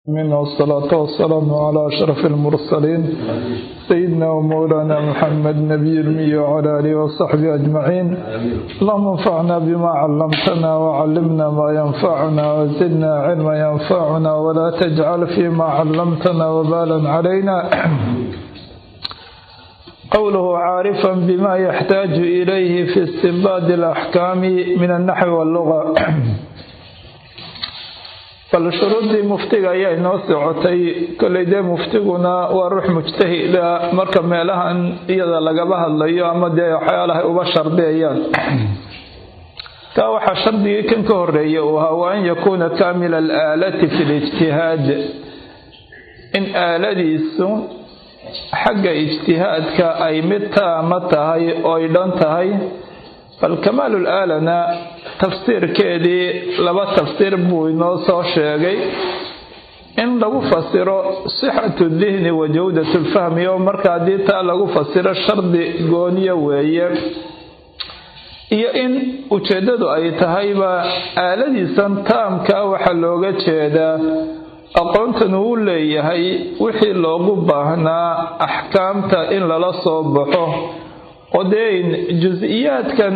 من والصلاة والسلام على أشرف المرسلين سيدنا ومولانا محمد نبي المي وعلى آله وصحبه أجمعين. اللهم انفعنا بما علمتنا وعلمنا ما ينفعنا وزدنا علما ينفعنا ولا تجعل فيما علمتنا وبالا علينا. قوله عارفا بما يحتاج إليه في استنباط الأحكام من النحو واللغة. bal shuruuddii muftiga ayaa inoo socotay kolley dee muftiguna waa ruux mujtahida marka meelahan iyada lagaba hadlayo ama dee waxyaalahay uba shardiyayaan. taa waxaa shardigii kan ka horeeya uu ahaa waa an yakuuna kaamila alaalati fi lijtihaad, in aaladiisu xagga ijtihaadka ay mid taama tahay oo ay dhan tahay. bal kamaalu laalana tafsiirkeedii laba tafsiir buu inoo soo sheegay, in lagu fasiro sixatu dihni wa jawdatu lfahmi, oo marka haddii taa lagu fasiro shardi gooniya weeye, iyo in ujeeddadu ay tahayba aaladiisan taamka waxaa looga jeedaa aqoontan uu leeyahay wixii loogu baahnaa axkaamta in lala soo baxo, oo dee jus-iyaadkan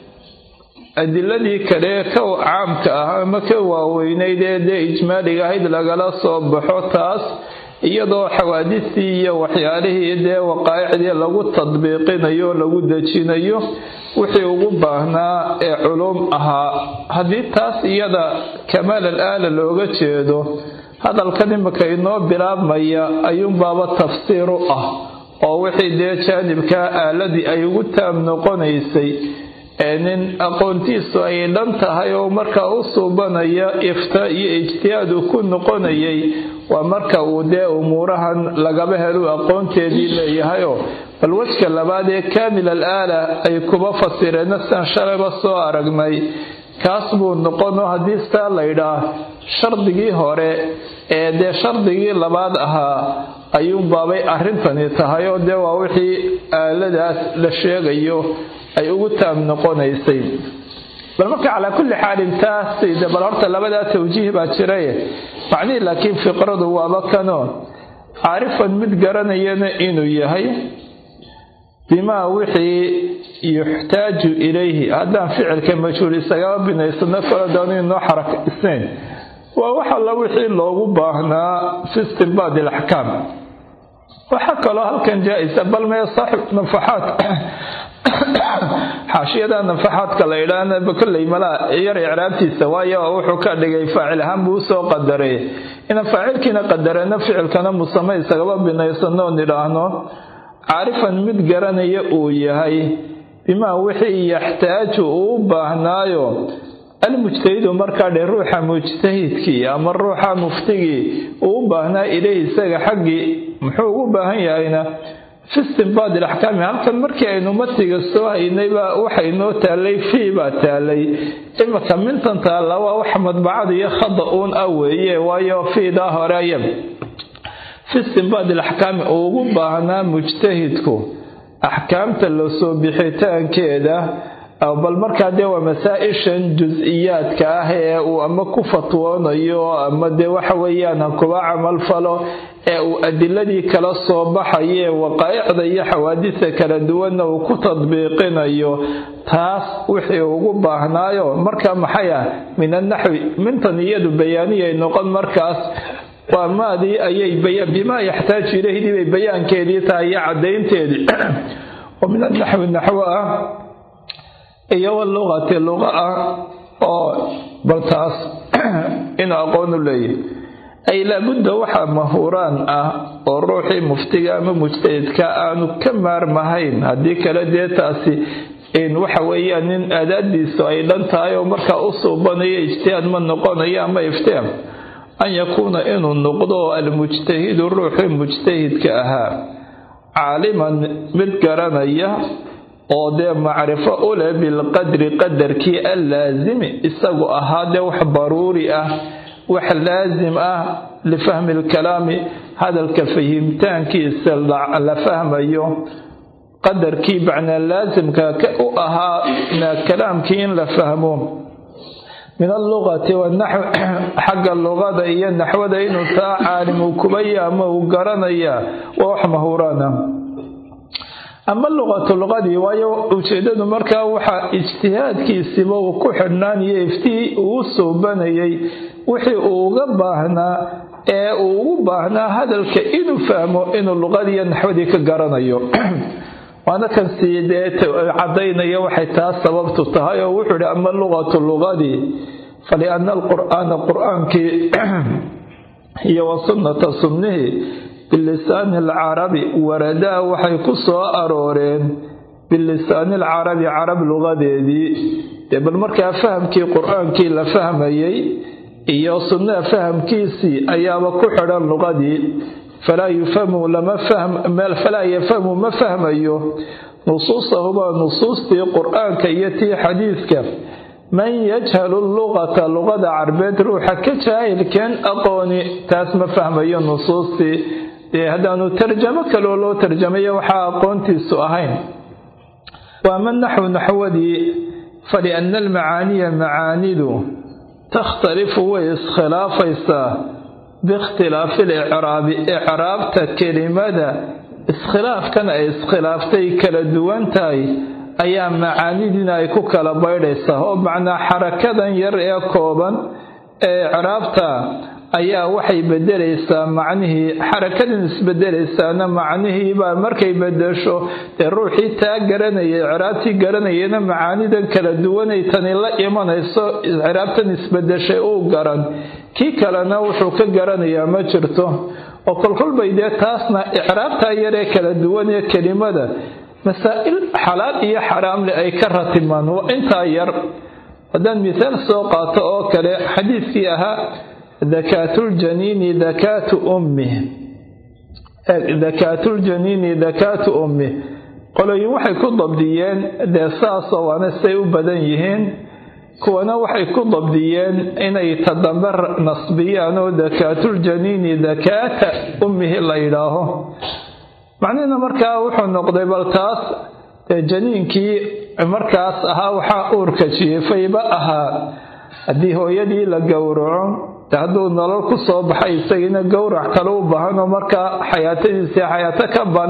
adiladii kale ka caamka ah ama ka waaweynayd ee dee ijmaaliga ahayd lagala soo baxo, taas iyadoo xawaadistii iyo waxyaalihii dee waqaa'icdii lagu tadbiiqinayo lagu dejinayo wixii ugu baahnaa ee culum ahaa. haddii taas iyada kamaal al-aala looga jeedo, hadalkan imika inoo bilaabmaya ayuunbaaba tafsiir u ah, oo wixii dee jaanibka aaladii ay ugu taam noqonaysay ee nin aqoontiisu ay dhan tahay oo markaa u suubanaya ifta iyo ijtihaad uu ku noqonayay, waa marka uu dee umuurahan lagaba helo aqoonteedii leeyahayoo bal wajka labaad ee kaamil al-aala ay kuba fasireen sidaan shalayba soo aragnay kaas buu noqonoo haddii sitaa laydhaah shardigii hore ee dee shardigii labaad ahaa ayuunbaabay arrintani tahay, oo dee waa wixii aaladaas la sheegayo ay ugu taam noqonaysay. bal marka calaa kulli xaalin taas bal horta labadaa tawjiih baa jiray macnihii, laakiin fiqradu waaba kanoo caarifan mid garanayana inuu yahay bimaa wixii yuxtaaju ilayhi. haddaan ficilka majhuul isagaba binaysano kala doona inoo xaraka isnayn, waa wax alla wixii loogu baahnaa fi istinbaad alaxkaam. waxaa kaloo halkan jaa-isa bal mee saaxib nafaxaad xaashiyada nafaxaadka la yidhaahna kolley malaa yar icraabtiisa, waayo wuxuu ka dhigay faacil ahaan buu usoo qadaray inaan faacilkiina qadarana ficilkana musame isagaba binaysano nidhaahno caarifan mid garanaya uu yahay bimaa wixii yaxtaaju uu u baahnaayo almujtahidu markaa dhe ruuxa mujtahidkii ama ruuxa muftigii uu u baahnaa ilayhi isaga xaggii muxuu ugu baahan yahayna fi istinbaad alaxkaami. halkan markii aynu matiga soo haynayba waxay noo taalay fii baa taalay, imika mintan taalla waa wax madbacada iyo khada uun ah weeye, waayo fiidaa hore aya fi istinbaad alaxkaami uu ugu baahnaa mujtahidku axkaamta la soo bixitaankeeda. bal markaa dee waa masaa-ishan jus-iyaadka ah ee uu ama ku fatwoonayo ama dee waxa weeyaan ha kuba camal falo ee uu adiladii kala soo baxaye waqaa'icda iyo xawaadisa kala duwanna uu ku tadbiiqinayo, taas wixii ugu baahnaayo markaa maxay ah min annaxwi. mintan iyadu bayaaniyay noqon, markaas waa maadii ayay bimaa yaxtaaju ilayhdii bay bayaankeedii tahay iyo caddaynteedii oo min annaxwi naxwo ah iyo walugati luqa ah, oo bal taas inuu aqoon u leeyahay. ay laabudda waxaa mahuraan ah oo ruuxii muftiga ama mujtahidka aanu ka maarmahayn, haddii kale dee taasi waxa weeyaan nin aadaadiisu ay dhan tahay oo markaa u suubanayo ijtihaad ma noqonayo ama iftiam. an yakuuna inuu noqdo almujtahidu ruuxii mujtahidka ahaa caaliman mid garanaya oo dee macrifo u leh bilqadri qadarkii allaazimi isagu ahaa dee wax daruuri ah, wax laasim ah lifahmi lkalaami, hadalka fahimtaankiisa la fahmayo, qadarkii macnaa laasimka u ahaa kalaamkii in la fahmo min allugati wanaxw xagga luqada iyo naxwada inuu taa caalimu kubaya ama uu garanaya waa wax mahuraana. ama luqatu luqadii waayo ujeedadu markaa waxaa ijtihaadkiisiba uu ku xidhnaaniyo iftii uu soobanayay wixii uu uga baahnaa ee uu ugu baahnaa hadalka inuu fahmo inuu luqadii iyo naxwadii ka garanayo. waana kan siidee cadaynaya waxay taas sababtu tahay oo wuxuu yidhi ama luqatu luqadii falianna alqur'aana qur'aankii iyo wasunnata sunnihii bilisaani alcarabi waradaa waxay ku soo arooreen bilisaani alcarabi carab luqadeedii. dee bal markaa fahamkii qur'aankii la fahmayay iyo sunnaha fahamkiisii ayaaba ku xidhan luqadii. falaa yafhamu ma fahmayo nusuusahuma nusuustii qur'aanka iyo tii xadiidka man yajhalu luqata luqada carbeed ruuxa ka jaahilkeen aqooni taas ma fahmayo nusuustii dee haddaanu tarjamo kaloo loo tarjamayo waxaa aqoontiisu ahayn. waama naxwu naxwadii falianna almacaaniya macaanidu takhtalifu way iskhilaafaysaa biikhtilaafi licraabi icraabta kelimada iskhilaafkan ay iskhilaaftay kala duwan tahay ayaa macaanidiina ay ku kala baydhaysaa oo macnaa xarakadan yar ee kooban ee icraabta ayaa waxay bedelaysaa macnihii xarakadan isbedelaysaana macnihiibaa markay bedesho dee ruuxii taa garanayay icraabtii garanayana macaanidan kala duwanay tani la imanayso icraabtan isbedeshay uu garan kii kalena wuxuu ka garanayaa ma jirto. oo kolkolbay dee taasna icraabtaa yaree kala duwan ee kelimada masaa'il xalaal iyo xaraamle ay ka ratimaan waa intaa yar. haddaan misaal soo qaato oo kale xadiiskii ahaa dakaatuljaniini dakaatu ummih dakaatuljaniini dakaatu ummih qolooyin waxay ku dabdiyeen dee saasoo waana say u badan yihiin kuwana waxay ku dabdiyeen inay tadambe nasbiyaan oo dakaatuljaniini dakaata ummihi la yidhaaho. macnihina markaa wuxuu noqday bal taas janiinkii markaas ahaa waxaa uurka jiifayba ahaa haddii hooyadii la gowraco hadduu nolol ku soo baxay isagiina gowrac kale u baahanoo markaa xayaatadiisii xayaato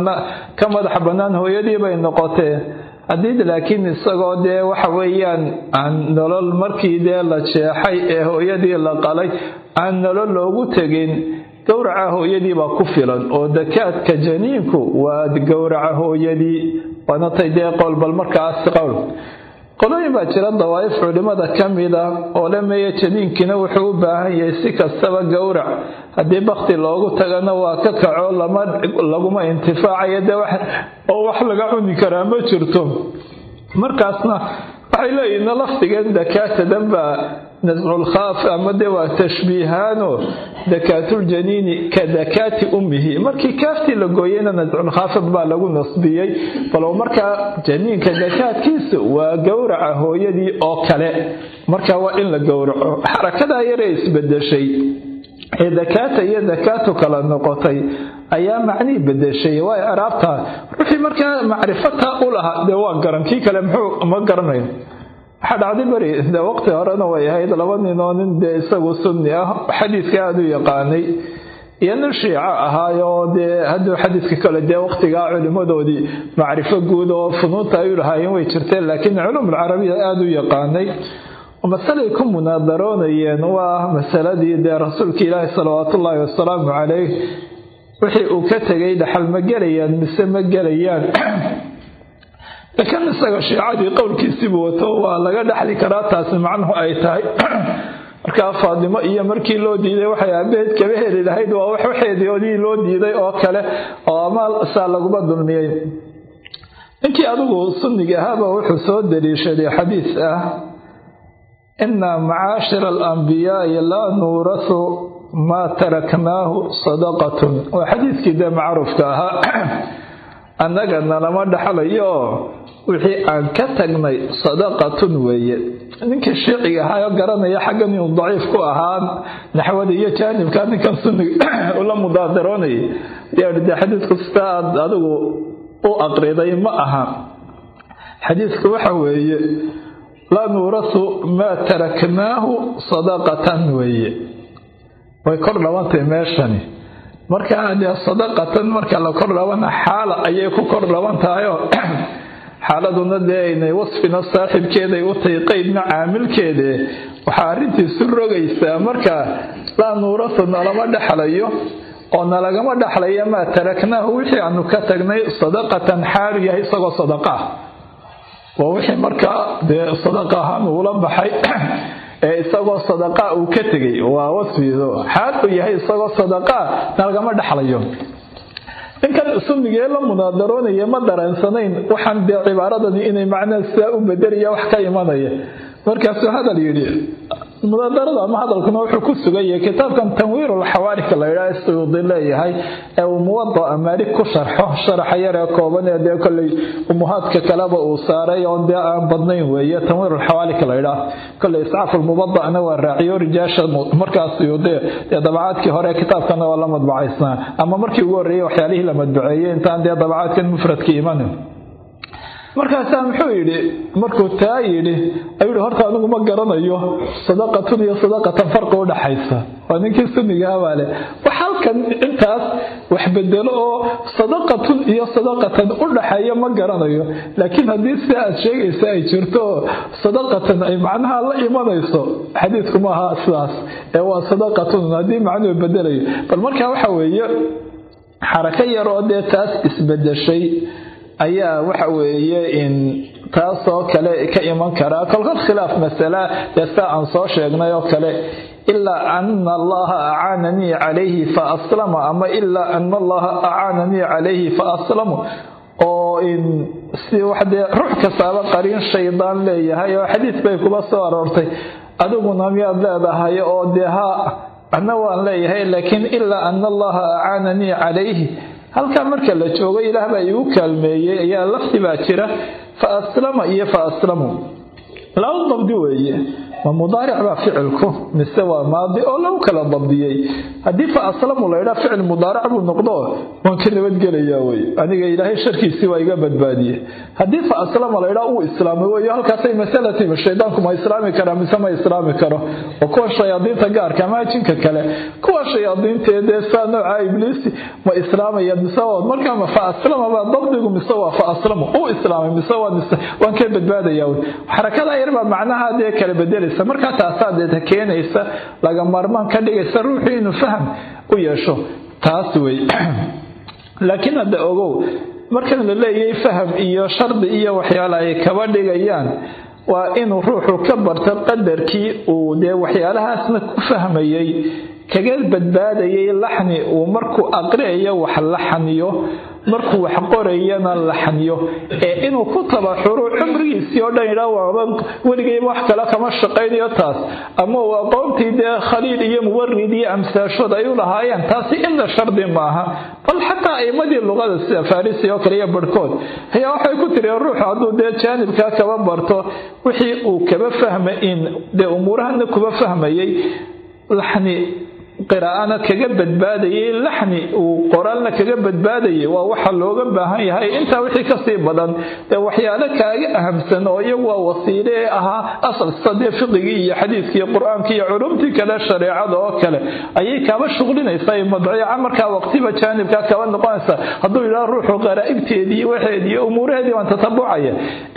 ka madax bannaan hooyadii bay noqotee. haddii laakiin isagoo dee waxa weeyaan aan nolol markii dee la jeexay ee hooyadii la qalay aan nolol loogu tegin gowraca hooyadii baa ku filan oo dakaadka janiinku waa gowraca hooyadii waana tay dee qowl bal markaas qowl. qolooyin baa jira dawaa'if culimada ka mida oo la meeya janiinkiina wuxuu u baahan yahay si kastaba gowrac haddii bakti loogu tagana waa ka kaco laguma intifaacayo dee oo wax laga cuni karaa ma jirto. markaasna waxay leeyihiin lafdigeen dakaatadan baa nasculkhaaf ama dee waa tashbiihaano dakaatuljaniini ka dakaati ummihi markii kaaftii la gooyeyna nasculkhaafad baa lagu nasbiyey balow markaa janiinka dakaadkiisa waa gowraca hooyadii oo kale. markaa waa in la gowraco xarakadaa yaree isbedeshay ee dakaata iyo dakaatu kala noqotay ayaa macnihii bedeshay waa icraabta. ruuxii markaa macrifata u lahaa dee waa garan kii kale muxuu ma garanayo. waxaa dhacday beri dee waqti horena way ahayd laba ninoo nin dee isagu sunni ah xadiiska aada u yaqaanay iyo nin shiico ahaayoo dee hadduu xadiiska kale dee waqtigaa culimmadoodii macrifo guud oo funuunta ay u lahaayeen way jirteen laakiin culumulcarabiya aada u yaqaanay. masalay ku munaadaroonayeen waa masaladii dee rasuulka ilaahi salawaatullaahi wasalaamu calayh wixii uu ka tegay dhaxal ma gelayaan mise ma gelayaan. laakiin isaga shiicadii qowlkiisiibu wato waa laga dhaxli karaa taasi macnuhu ay tahay. markaa faadimo iyo markii loo diiday waxay aabaheed kaba heli lahayd waa wax waxeedoodii loo diiday oo kale oo amaal saa laguma dulmiyey. ninkii adigu sunniga ahaaba wuxuu soo daliishaday xadiis ah ina macaashira alambiyaai laa nuurasu maa taraknaahu sadaqatun. waa xadiiskii dee macruufka ahaa annaga nalama dhaxlayo wixii aan ka tagnay sadaqatun weeye. ninkii shiiciga ahaa garanaya xaggan inuu daciif ku ahaa naxwada iyo jaanibka ninkan sunniga ula mudaadaroonayay dee xadiisku sida aad adigu u aqriday ma aha. xadiisku waxa weeye laa nuurasu maa taraknaahu sadaqatan weeye way kor dhawantay meeshani markaa dee sadaqatan marka la kor dhawana xaala ayay ku kor dhawan tahayoo xaaladuna dee inay wasfina saaxiibkeeday u tahay qeydna caamilkeede waxaa arrintiisu rogaysaa marka laa nuurasu nalama dhexlayo oo nalagama dhexlaya maa taraknaahu wixii aanu ka tagnay sadaqatan xaalu yahay isagoo sadaqa waa wixii markaa dee sadaqa ahaan uula baxay ee isagoo sadaqa uu ka tegay waa wasfiido xaal uu yahay isagoo sadaqa nalagama dhexlayo ninkan sunnigee la munaadaroonaya ma dareensanayn waxaan dee cibaaradani inay macnaa sidaa u bedelaya wax ka imanaya markaasuu hadal yidhi munaadarada ama hadalkuna wuxuu ku sugaya kitaabkan tanwiirul xawaarik la yidhaha suyuudi leeyahay ee uu muwada'a maalik ku sharxo sharaxa yar ee kooban ee dee kolley umuhaadka kaleba uu saaray oo dee aan badnayn weeye tanwiirul xawaarik la yidhaha kolley iscaaful mubada'na waa raaciyo rijaasha markaas suyuudi dee dabacaadkii hore kitaabkana waa la madbacaysnaa ama markii ugu horreeyey waxyaalihii la madbaceeyey intaan dee dabacaadkan mufradka imanin markaasaa muxuu yidhi markuu taa yidhi ayuu yidhi horta anigu ma garanayo sadaqatun iyo sadaqatan farqi u dhaxaysa waa ninkii sunnigaha baa leh wax halkan intaas wax bedelo oo sadaqatun iyo sadaqatan u dhaxeeya ma garanayo laakiin haddii sida aad sheegaysa ay jirto sadaqatan ay macnaha la imanayso xadiidku ma aha sidaas ee waa sadaqatun haddii macnuhu bedelayo bal markaa waxa weeye xarako yar oo dee taas isbedeshay ayaa waxa weeye in taasoo kale ka iman karaa kolkol khilaaf masala yasta aan soo sheegnay oo kale ilaa anna allaha acaananii calayhi fa aslama ama ilaa anna allaha acaananii calayhi fa aslamu oo in si waxdee ruux kastaaba qariin shaydaan leeyahay oo xadiis bay kuba soo aroortay adiguna miyaad leedahay oo dee ha anna waan leeyahay laakiin ilaa anna allaha acaananii calayhi halkaa marka la joogo ilaah baa igu kaalmeeyey ayaa lafti baa jira fa aslama iyo fa aslamu laba dabdi weeye ma mudaaric baa ficilku mise waa maadi oo lagu kala dabdiyey haddii fa aslamu la yidhaha ficil mudaaric buu noqdo waan ka nabadgelayaa wey aniga ilaahay sharkiisii waa iga badbaadiyey haddii fa aslama la yidhaha uu islaamay weyo halkaasay masalatiiba shaydaanku ma islaami karaa mise ma islaami karo oo kuwa shayaadiinta gaarka ama jinka kale kuwa shayaadiinteedee saa nooca ibliisi ma islaamayaan mise markaa ma fa aslama baa dabdigu mise waa fa aslamu uu islaamay mise waan ka badbaadayaa wey xarakada yar baa macnaha dee kala bedelaysa markaa taasaa deeta keenaysa laga maarmaan ka dhigaysa ruuxii inuu faham u yeesho taas wey laakiin hadda ogow markan la leeyahay faham iyo shardi iyo waxyaala ay kaba dhigayaan waa inuu ruuxu ka barto qadarkii uu dee waxyaalahaasna ku fahmayay kaga badbaadayay laxni uu markuu aqriyayo wax laxniyo markuu wax qorayana laxniyo ee inuu ku tabaxuro cumrigiisii oo dhan ilaa waaba weligayba wax kale kama shaqaynayo taas ama uu aqoontii dee khaliil iyo muwarid iyo amsaashood ay u lahaayeen taasi inna shardi maaha bal xataa aimadii luqada sida farisi oo kale iyo barhkood ayaa waxay ku tiriyeen ruuxu hadduu dee jaanibkaa kaba barto wixii uu kaba fahma in dee umuurahana kuba fahmayay laxni qiraa'ana kaga badbaadayay laxni uu qoraalna kaga badbaadayay waa waxa looga baahan yahay intaa wixii kasii badan dee waxyaalo kaaga ahamsan oo iyagu waa wasiile ee ahaa asalsta dee fiqigii iyo xadiiskii iyo qur-aankii iyo culumtii kale shareecada oo kale ayay kaaba shuqlinaysaa madciica markaa waqtiba jaanibkaa kaba noqonaysa hadduu yidhaha ruuxu qaraa'ibteedii waxeedii iyo umuuraheedii waan tatabucaya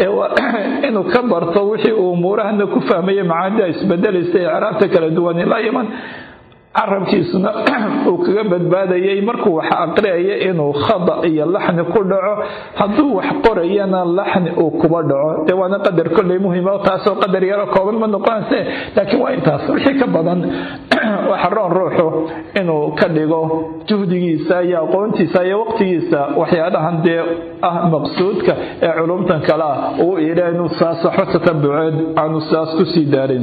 inuu ka barto wixii uu umuurahana ku fahmaya macaanida isbedelaysa ee icraabta kala duwan ilaa iman carabkiisuna uu kaga badbaadayay markuu wax aqriyaya inuu khada iyo laxni ku dhaco hadduu wax qorayana laxni uu kuba dhaco dee waana qadar kolley muhiima taasoo qadar yaro kooban ma noqonayse laakiin waa intaas wixii ka badan waxa roon ruuxu inuu ka dhigo juhdigiisa iyo aqoontiisa iyo waqtigiisa waxyaalahan dee ah maqsuudka ee culumtan kale ah uu ilaa inuu saasaxo tatabuceed aanu sidaas kusii daarin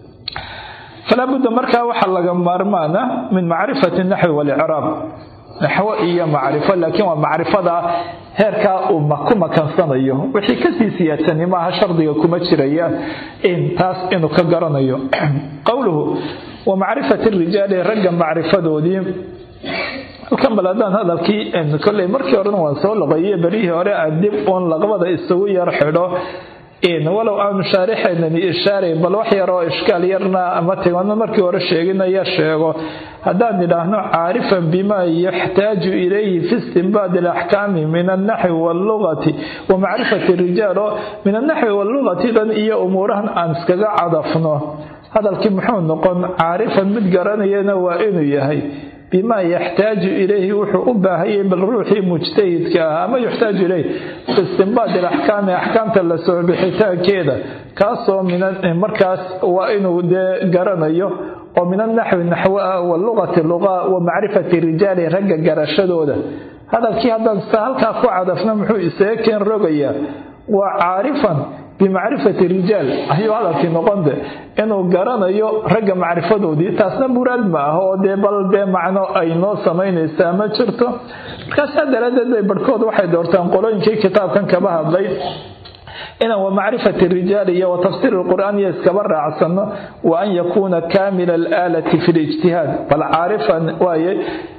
فلا بد مركا وحا لغا مارمانا من معرفة النحو والإعراب نحو إيا معرفة لكن معرفة هيركا ومكوما كان صنعيه وحي كسي سياساني معها شرطي وكما تشريا إن تاس إنو كقرنيه قوله ومعرفة الرجال رقم معرفة دوديم الكمل هذا هذا كي إن كل مركي ورنا وانسوا لغاية بريه وراء الدب أون لغبضة السوية رحله walow aanu shaarixaynani ishaarayn bal wax yaroo ishkaal yarna ama tigano markii hore sheeginaya sheego haddaan idhaahno caarifan bimaa yaxtaaju ilayhi fi istinbaadi alaxkaami min annaxwi wallugati wa macrifati rijaal oo min annaxwi wallugati dhan iyo umuurahan aan iskaga cadafno hadalkii muxuu noqon caarifan mid garanayana waa inuu yahay bimaa yaxtaaju ilayhi wuxuu u baahayay bal ruuxii mujtahidka ah ama yuxtaaju ilayhi fi istinbaadi alaxkaami axkaamta la soo bixitaankeeda kaasoo markaas waa inuu dee garanayo oo min annaxwi naxwo ah wallugati luqa wa macrifati rijaali ragga garashadooda hadalkii haddaan sida halkaa ku cadafna muxuu isaga keen rogayaa waa caarifan bimacrifati rijaal ayuu hadalkii noqonde inuu garanayo ragga macrifadoodii taasna muraad ma ah oo dee bal dee macno ay noo samaynaysaa ma jirto markaasaa daraaddeed bay barhkood waxay doortaan qolooyinkii kitaabkan kaba hadlay inaan wa macrifati rijaal iyo wa tafsiir alqur'aan iyo iskaba raacsano wa an yakuuna kaamila alaalati fi lijtihaad bal caarifan waaye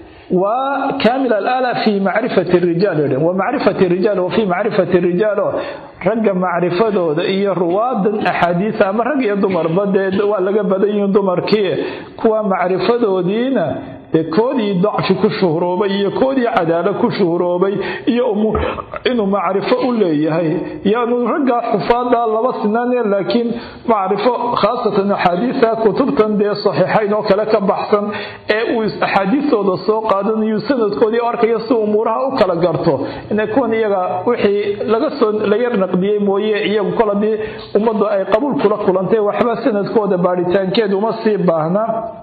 وكامل الآلة في معرفة الرجال ومعرفة الرجال وفي معرفة الرجال رجع معرفة إيه رواد أحاديث أما رجع دمر بدأ ولا بدأ يدمر كيه كوا معرفة دينا كودي ضعف كشهروبي كودي عدالة كشهروبي يوم إنه معرفة أولي هي يعني رجع حفاظ الله بسنان لكن معرفة خاصة حديثة كتبت دي صحيحين وكلك بحثا أحاديث هذا السوق هذا يسند كودي أرك يسوع أمورها وكلا جرته إن يكون يجا وحي لقصن ليرنق دي مويه يوم كلا دي ومضى أي قبول كلا أنت وحبس سند كودا باريتان كده ومصيب بهنا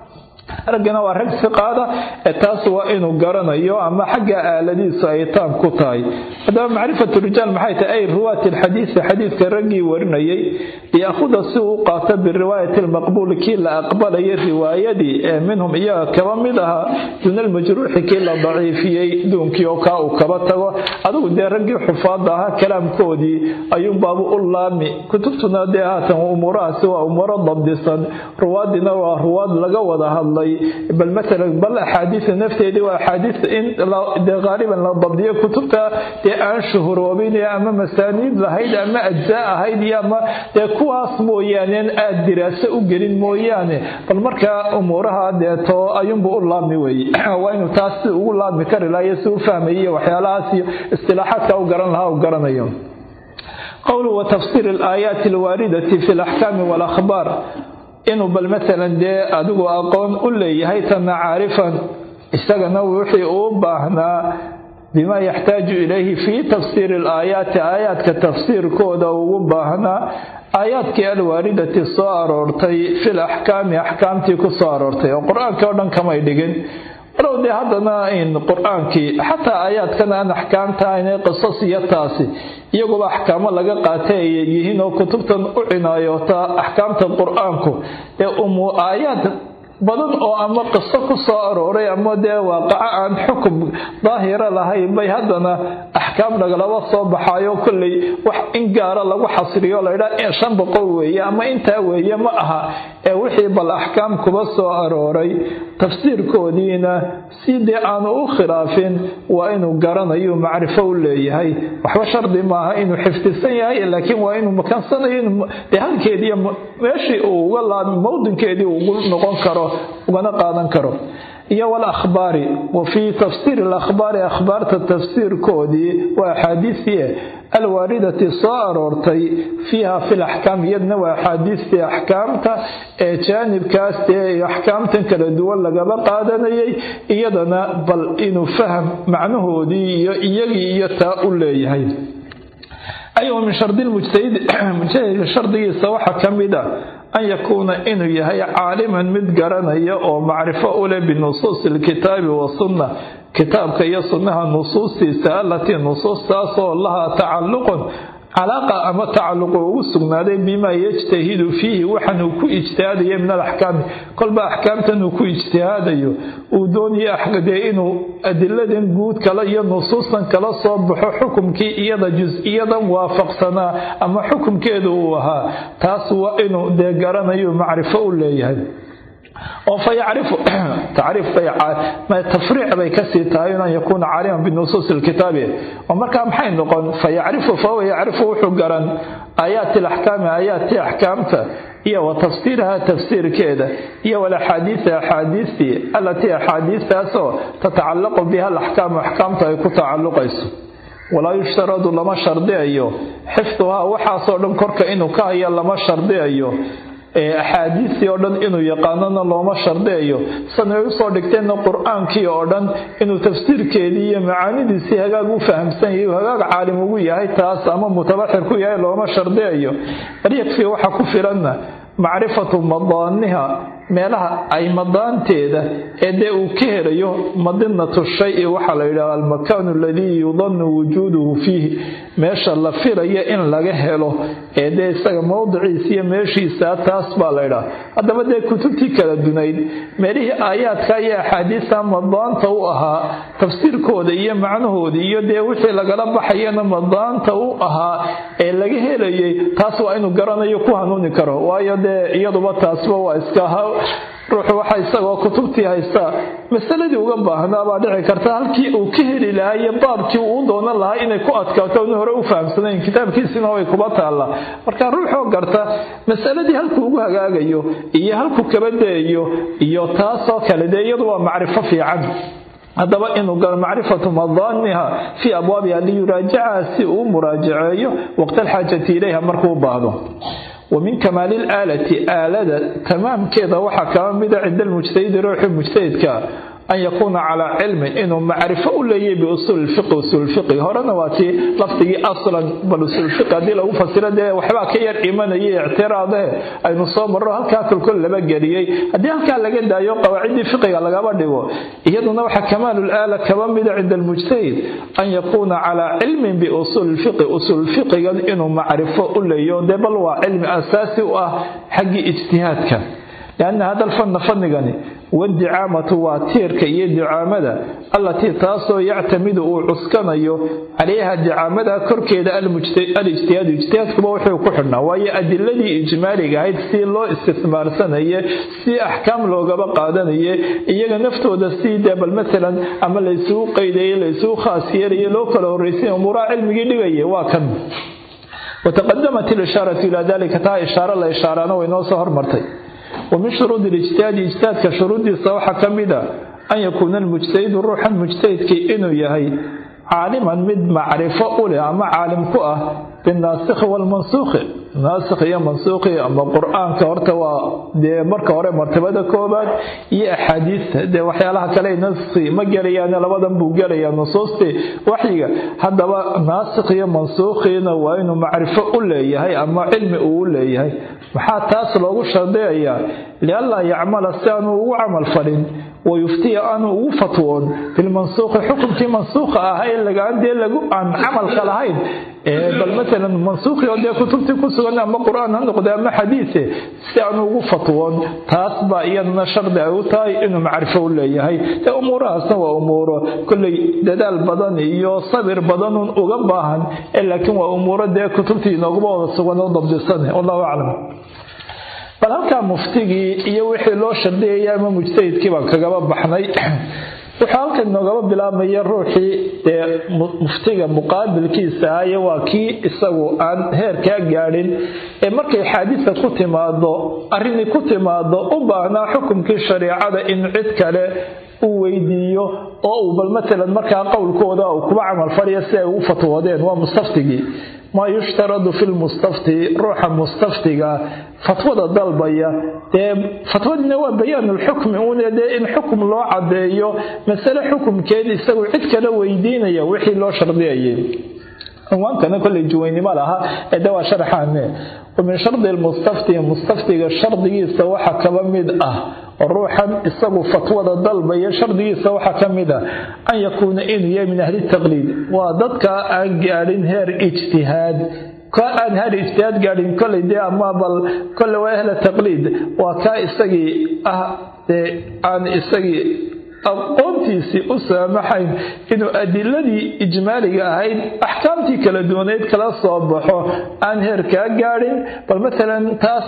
رجنا ورج سقادة التاسو إنه جرنا يو أما حاجة الذي سيطان كتاي هذا معرفة الرجال محيط أي رواة الحديث حديث كرجي ورناي يأخذ السوق بالرواية المقبول كلا أقبل الرواية دي منهم إياه كرامدها دون المجروح كلا ضعيفي دون كيوكا وكبتة هذا ده رجع حفاظها كلام كودي أيوم بابو الله كتبتنا ده أمورها سواء أمور ضبطا روادنا ورواد لجودها بل مثلا بل أحاديث نفسه دي وأحاديث إن غالبا لا ضبطية كتبتها دي أن شهروبين أما مسانيد لهيدا أما أجزاء هيدي أما كواس مويانين الدراسة وقرين مويانين فالمركة أمورها دي تو أيوم بقول الله موي وإنه تاسي أقول الله مكر لا يسوء فهمية وحيالات استلاحات وقرن لها وقرن أيوم قوله وتفسير الآيات الواردة في الأحكام والأخبار inuu bal maalan dee adigu aqoon u leeyahay tana caarifan isagana wixii uu baahnaa bima yaxtaaju ilayhi fi tafsiir alaayaati aayaadka tafsiirkooda ugu baahnaa aayaadkii alwaaridati soo aroortay fil axkaami axkaamtii ku soo aroortay oo qur-aanka oo dhan kamay dhigin walow dee haddana in qur-aankii xataa aayaadkan aan axkaamta inay qisas iyo taasi iyaguba axkaamo laga qaatay ay yihiin oo kutubtan u cinaayoota axkaamta qur-aanku ee aayaad badan oo ama qiso ku soo arooray ama dee waaqaca aan xukum daahira lahayn bay haddana axkaam lagalaba soo baxaayo kolley wax in gaara lagu xasriyo laydhaa 500 weeye ama intaa weeye ma aha ee wixii bal axkaam kuba soo arooray tafsiirkoodiina sidii aanu u khilaafin waa inuu garanayo macrifo u leeyahay waxba shardi maaha inuu xifdisan yahay laakiin waa inuu makansanayo dee halkeedii meeshii uu uga laabin mawdinkeedii ugu noqon karo ugana qaadan karo iyo walakhbaari وفي تفسير الأخبار أخبارت التفسير كودي وأحاديثية الواردة صار أرتي فيها في الأحكام يدنا وأحاديث أحكامتا جانب كاستي أحكامتا كالدول لقبا قادنا يدنا بل إنه فهم معنه دي يتاء ليه أيوة من شرط المجتهد شرط يسوحة كمدا أن يكون إنه يهي عالما مدقرنا أو معرفة أولى بنصوص الكتاب والسنة كتاب كي يصنها نصوص سألة نصوص تاسو لها تعلق علاقة أما تعلق وسقنا بما يجتهد فيه وحنه كو اجتهاد من الأحكام كل بأحكام تنه كو اجتهاد ودوني أحقد إنه أدلة جود كلا نصوصا كلا صبح حكم كي إيضا جزئيا وافقسنا أما حكم كيدوها تاسوا إنه دقرنا معرفة أوليه oo fayacrifu tacriif ma tafriic bay ka sii tahay inaan yakuuna caaliman binusuus alkitaabi oo markaa maxay noqon fayacrifu fahuwa yacrifu wuxuu garan aayaati alaxkaami aayaati axkaamta iyo wa tafsiiraha tafsiirkeeda iyo walaxaadiisa axaadiistii allatii axaadiistaasoo tatacallaqu biha alaxkaamu axkaamta ay ku tacalluqayso walaa yushtaradu lama shardiyayo xifduhaa waxaasoo dhan korka inuu ka hayo lama shardiyayo axaadiistii oo dhan inuu yaqaanona looma shardiyayo sanay usoo dhigteenna qur-aankii oo dhan inuu tafsiirkeedii iyo macaanidiisii hagaag u fahamsan yahay hagaag caalim ugu yahay taas ama mutabaxir ku yahay looma shardiyayo bal yakfii waxa ku filanna macrifatu madaaniha meelaha ay madaanteeda ee dee uu ka helayo madinatu shayi waxaa la yidhaha almakaanu aladii yudannu wujuuduhu fiihi meesha la filayo in laga helo ee dee isaga mowdiciisa iyo meeshiisa taas baa la yidhaha haddaba dee kutubtii kala dunayd meelihii aayaadka iyo axaadiista madaanta u ahaa tafsiirkooda iyo macnahooda iyo dee wixii lagala baxayana madaanta u ahaa ee laga helayay taas waa inuu garanayo ku hanuuni karo waayo dee iyaduba taasba waa iska ruuxu waxa isagoo kutubtii haysta masaladii uga baahnaa baa dhici karta halkii uu ka heli lahaa iyo baabkii uu doonan lahaa inay ku adkaato inu hore u fahamsanayn kitaabkiisina way kuba taalla marka ruuxoo garta masaladii halkuu ugu hagaagayo iyo halkuu kaba dayayo iyo taasoo kale dee iyadu waa macrifo fiican haddaba inuu galo macrifatu madaaniha fii abwaabiha liyuraajacaha si uu muraajaceeyo waqta alxaajati ilayha markuu u baahdo ومن كمال الآلة آلة تمام كذا وحا كمان عند المجتهد روح المجتهد أن يكون على علم إنه معرفة أولي بأصول الفقه وأصول الفقه هرنا واتي لفظي أصلا بالأصول الفقه دي لو فسر ده وحبا كير إيمانية اعتراضه أي نصاب مرة هكاكل كل بقرية هدي هكا لقد يوم قواعد فقه على قبله يدو نوحا كمال الآلة كمان عند المجتهد أن يكون على علم بأصول الفقه أصول الفقه إنه معرفة أولي ده بل علم أساسي حق اجتهادك لأن هذا الفن فنغني والدعامة واتيرك هي الدعامة التي تاسو يعتمد وعسكنيو عليها الدعامة كركيد الاجتهاد اجتهاد كما وحي كحنا وهي أدلة إجمالي قاعد سي لو استثمار سنية سي أحكام لو قبا قادنية إيجا نفتو دا سي دابل مثلا أما ليسو قيدي ليسو خاصيري لو كالو ريسي أمورا علمي لغاية واكن وتقدمت الإشارة إلى ذلك تا إشارة لا إشارة وينو سهر مرتي ومن شروط الاجتهاد اجتهاد كشروط الصوحة كمدة أن يكون المجتهد الروح المجتهد كي إنه يهي عالما مد معرفة أولى أما عالم كؤة بالناسخ والمنسوخ ناسخ يا منسوخ أما القرآن كورتوا دي مركة وري مرتبة كوبات يا حديث دي وحيالها كلي نسخي مجريانا لبدا بوغريا نصوصتي وحيقة هذا ناسخ يا منسوخ وإنه معرفة أولى يهي أما علم أولى يهي maxaa taas loogu shardiyaa لألا يعمل السان وعمل فرين ويفتي أنه وفتوون في المنسوخ حكم في منسوخ هاي اللي عندي عن عمل كلاهين بل مثلا منسوخ يودي كتبتي كسرنا أما قرآن قدام حديثه سان وفتوون تاسبا إيانا شرد أوتاي إنه معرفة ولا هي أمورها سوى أموره كل دلال بدن يو صبر بدن وجبهن لكن وأموره ده كتبتي نقبض سوى نضبط السنة والله أعلم bal halkaa muftigii iyo wixii loo shardiyayaa ama mujtahidkii baan kagaba baxnay wuxuu halkan noogaba bilaabmaya ruuxii dee muftiga muqaabilkiisa ahaye waa kii isagu aan heerkaa gaadhin ee markay xaadiisa ku timaado arrinii ku timaado u baahnaa xukumkii shariicada in cid kale uu weydiiyo oo uu bal matalan markaa qowlkooda uu kuba camal fadhiya si ay ugu fatwoodeen waa mustaftigii ما يشترط في المستفتي روح مستفتيغا فتوى ضلبيا فتوى نوا بيان الحكم إن حكم لو عديو مسألة حكم كيد يسوي عد كلا ويدينيا وحي لو شرطيين وان كان كل جويني ما لها دوا شرحانه ومن شرط المستفتي الشرط يسوى كبمد روحا يسوى فتوى ضلبيا شرط يسوى كمدا أن يكون إنه من أهل التقليد وضدك أن قالين هير اجتهاد كان هذا اجتهاد قالين كل دي أما بل كل أهل التقليد وكا إستغي عن إستغي aqoontiisii u saamaxayn inuu adiladii ijmaaliga ahayd axkaamtii kala duwaneed kala soo baxo aan heerkaa gaadhin bal maalan taas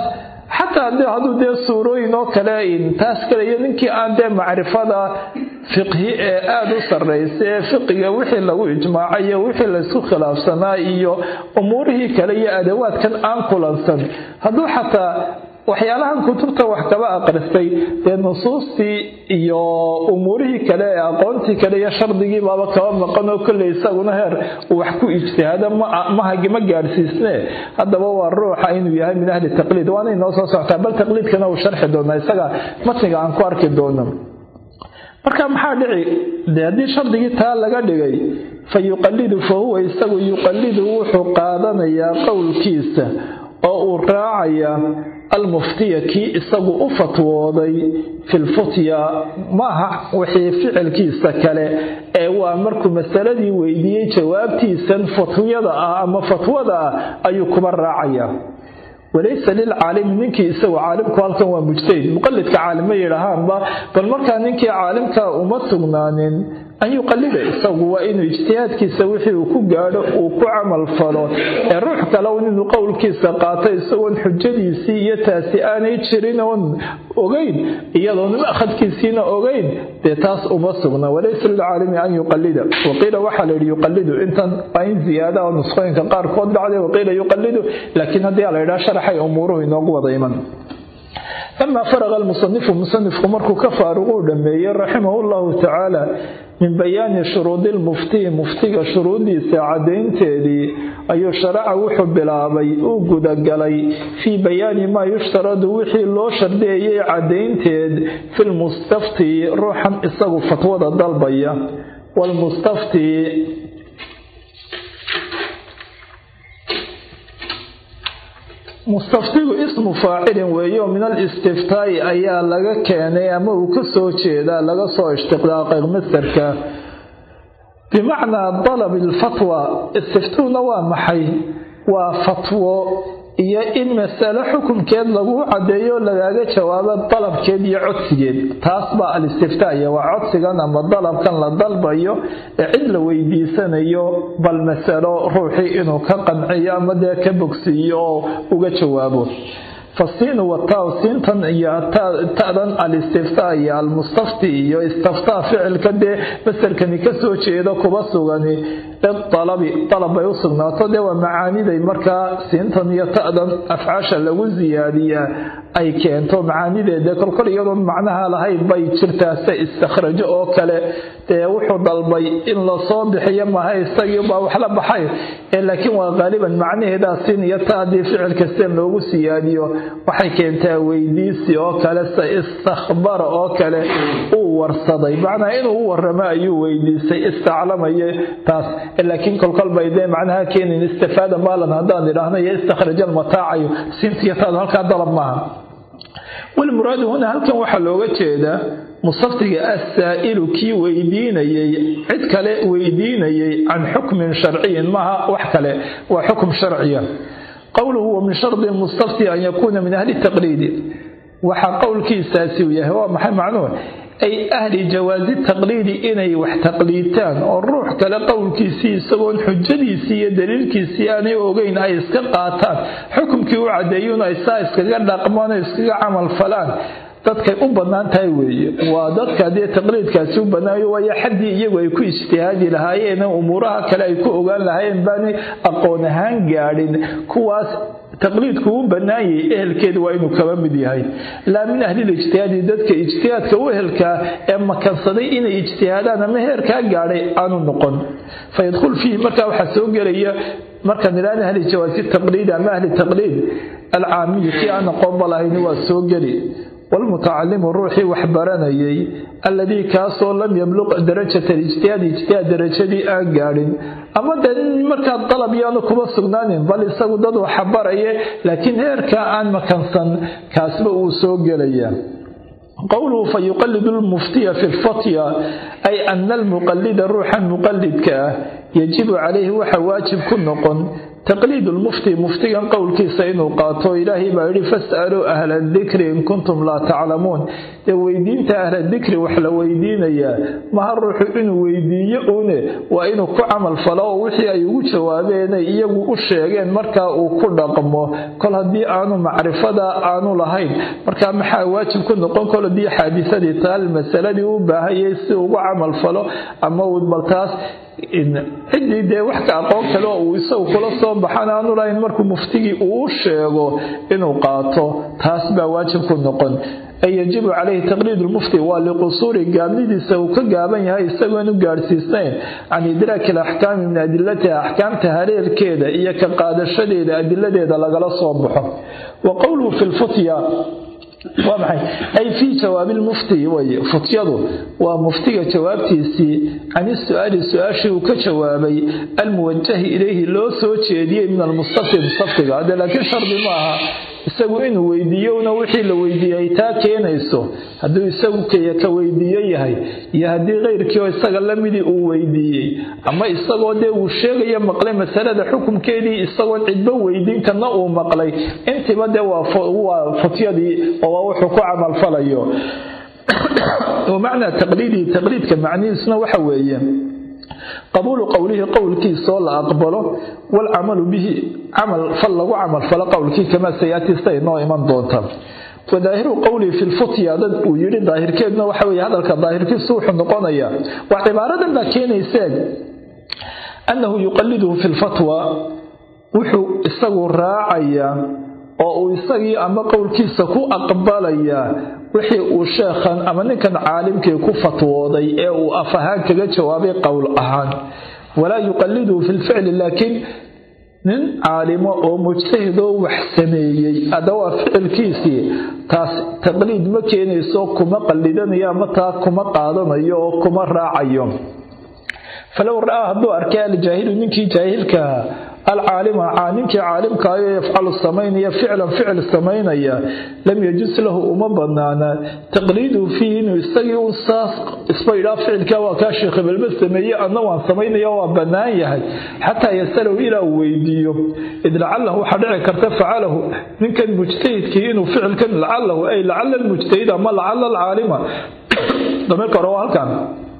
xataa dee hadduu dee suurooyin oo kale taas kale iyo ninkii aan dee macrifada fiqhi ee aada u sarraysa ee fiqiga wixii lagu ijmaacay iyo wixii laysku khilaafsanaa iyo umuurihii kale iyo adawaadkan aan kulansan hadduu xataa waxyaalahan kutubta wax kaba aqristay dee nusuustii iyo umuurihii kale ee aqoontii kale iyo shardigii baaba kaba maqan oo kolley isaguna heer uu wax ku ijtihaado ma gaadhsiisne haddaba waa ruuxa inuu yahay min ahli taqliid waana inoo soo socotaa bal taqliidkana uu sharxi doonaa isaga matniga aan ku arki doono marka maxaa dhici dee haddii shardigii taa laga dhigay fa yuqallidu fa huwa isagu yuqallidu wuxuu qaadanayaa qowlkiisa oo uu raacaya almuftiya kii isagu u fatwooday fi lfutya maaha wixii ficilkiisa kale ee waa markuu masaladii weydiiyey jawaabtiisan fatwiyada ah ama fatwada ah ayuu kuba raacaya walaysa lilcaalimi ninkii isagu caalimku halkan waa mujtahid muqalidka caalim ma yidhaahaanba bal markaa ninkii caalimka uma sugnaanin an yuqallida isagu waa inuu ijtihaadkiisa wixii uu ku gaadho uu ku camal falo ee ruux kale inuu qowlkiisa qaato isagoon xujadiisii iyo taasi aanay jirin oon ogeyn iyadoon akhadkiisiina ogeyn dee taas uma sugna walaysa lilcaalimi an yuqallida waqiila waxaa la yidhi yuqallidu intan waa in ziyaada oo nusqooyinka qaarkood dhacday waqiila yuqallidu laakiin haddii la yidhaha sharaxay umuuruhu inoogu wada iman لما فرغ المصنف مركو كفارغو دمي رحمه الله تعالى من بيان شروط المفتي مفتي شروطي ساعدين تيدي أي شرع وحب العبي وقد قلي في بيان ما يشترط وحي لو شردي عدين تيد في المستفتي روحا إصاغو فتوى الضلبية والمستفتي mustaftigu ismu faacilin weeyo min al-istiftaai ayaa laga keenay ama uu ka soo jeedaa laga soo ishtiqaaqay masdarka bimacnaa dalab alfatwa istiftuuna waa maxay waa fatwo iyo in mas'alo xukunkeed lagu cadeeyo lagaaga jawaabo dalabkeed iyo codsigeed taas baa al-istiftaa waa codsigan ama dalabkan la dalbayo ee cid la weydiisanayo bal mas'alo ruuxii inuu ka qanciyo ama dee ka bogsiiyo oo uga jawaabo فالصين والتاء سينتن يا تأذن الاستفتاء يا المستفتي يا استفتاء فعل كده مثل كان يكسو شيء كبسو يعني طلب يوصلنا تدي ومعاني ذي مركا سينتن يا تأذن أفعاش لو زيادية أي كانتو معاني ذي كل يوم معناها لهاي بيت شرتا استخرج أو كله وحد البي إن لا صابح يما هاي استجيب أو حلب بحي لكن غالبا معناه هذا سين يتأدي فعل كسر لو زيادية waxay keentaa weydiisi oo kale istakhbar oo kale uu warsaday macna inuu warramo ayuu weydiisay istaclamay taas laakiin kolkol bayday macnaha keenin istifaada maalan hadaan idhaahno istakhraj al-mataa'i sintiyaad halka dalab maaha wal muraad huna halkan waxa looga jeedaa mustaftiga as-saa'ilu ki weydiinayay cid kale weydiinayay an hukmin sharciyin maaha wax kale waa hukm sharciya قوله ومن شرط المستفتي أن يكون من أهل التقليد وحا قول كيساسي ويهوى معنوه أي أهل جواز التقليد إني وحتقليدتان الروح كلا قول كيسي سوون حجديسي دليل كيسي أني وغين أي اسكقاتان حكم كي وعديون أي سايسك قد قمان اسكق عمل فلان dadkay u banaan tahay weeye waa dadka hadii taqliidkaasi u banaayo way xadii iyagu ay ku ijtihaadi lahaayeen umuuraha kale ay ku ogaan lahaayeen bani aqoon ahaan gaadhin kuwaas taqliidku u banaayay ehelkeedu waa inuu kaba mid yahay la min ahli ijtihaadi dadka ijtihaadka u ehelka ee makansaday inay ijtihaadaan ama heerka gaadhay aanu noqon fayadkhul fihi marka waxa soo galaya marka nilaan ahli jawaasi taqliid ama ahli taqliid al-aamiyati ana qabalahin waa soo gali والمتعلم الروحي وحبرانيي الذي كاسو لم يبلغ درجة الاجتهاد درجة آقارين أما مركا الطلب يانو كما سغنانين بل يساقو دادو حبرايي لكن هيركا آن مكانسان كاسبه وسوق ليا قوله فيقلد المفتي في الفتية أي أن المقلد الروح المقلد يجب عليه وحواجب كنقن taqliid lmufti muftigan qowlkiisa inuu qaato ilaahay baa yidhi fas'aluu ahla dikri in kuntum laa taclamuun ee weydiinta ahla dikri wax la weydiinayaa maha ruuxu inuu weydiiyo une waa inuu ku camal falo oo wixii ay ugu jawaabeenay iyagu u sheegeen markaa uu ku dhaqmo kol haddii aanu macrifada aanu lahayn markaa maxaa waajib ku noqon kol haddii xaadisadii taal masaladii u baahayay si ugu camal falo ama uu baltaas ciddii dee wax ka aqoon kale oo uu isagu kula soo baxan aanu lahayn markuu muftigii uu u sheego inuu qaato taas baa waajib ku noqon ay yajibu calayhi taqliid lmufti waa liqusuuri gaabnidiisa uu ka gaaban yahay isagoon u gaadhsiisnayn can idraaki alaxkaami min adilatiha axkaamta hareerkeeda iyo ka qaadashadeeda adiladeeda lagala soo baxo wa qowluhu fi lfutya waa maxay ay fii jawaabi lmufti way futyadu waa muftiga jawaabtiisii can isu'aali su-aashii uu ka jawaabay almuwajahi ilayhi loo soo jeediyey min almustafti mustaftiga hadde laakiin shardi ma aha isagu inuu weydiiyona wixii la weydiiyey taa keenayso hadduu isagu ka weydiiyo yahay iyo haddii keyrkii oo isaga lamidii uu weydiiyey ama isagoo dee uu sheegaya maqlay masalada xukumkeedii isagoon cidba weydiin kana uu maqlay intiba dee waa futyadii oo wuxuu ku camalfalayo wamacnaa taqliidii taqliidka macnihiisuna waxa weeye qabuulu qowlihi qowlkiisoo la aqbalo waalcamalu bihi camal fal lagu camalfalo qowlkii kamaa sayaati siday noo iman doonta wadaahiru qowlihi fi lfutya dad uu yidhi daahirkeeduna waxa weeye hadalka daahirkiisu wuxuu noqonayaa waa cibaaradan baa keenaysee annahu yuqalliduhu fi lfatwa wuxuu isagu raacayaa oo uu isagii ama qowlkiisa ku aqbalayaa wixii uu sheekhan ama ninkan caalimkii ku fatwooday ee uu af ahaan kaga jawaabay qowl ahaan walaa yuqalliduhu fi lficli laakiin nin caalimo oo mujtahidoo wax sameeyey adawaa ficilkiisii taas taqliid ma keenayso kuma qallidanayo ama taa kuma qaadanayo oo kuma raacayo falow ra'aa hadduu arkay aljaahilu ninkii jaahilkaha العالم عالمك عالمك يفعل السمينية فعلا فعل السمينية لم يجوز له بنانا تقليده فيه إنه يستقي الساس اسمه لا فعل كاشيخ بالمسمية أنه سمينية وبناية حتى يسأله إلى ويديه إذ لعله حدعك ارتفعله من كان مجتهد كأنه فعل كان لعله أي لعل المجتهد أما لعل العالم ضميرك رواه كان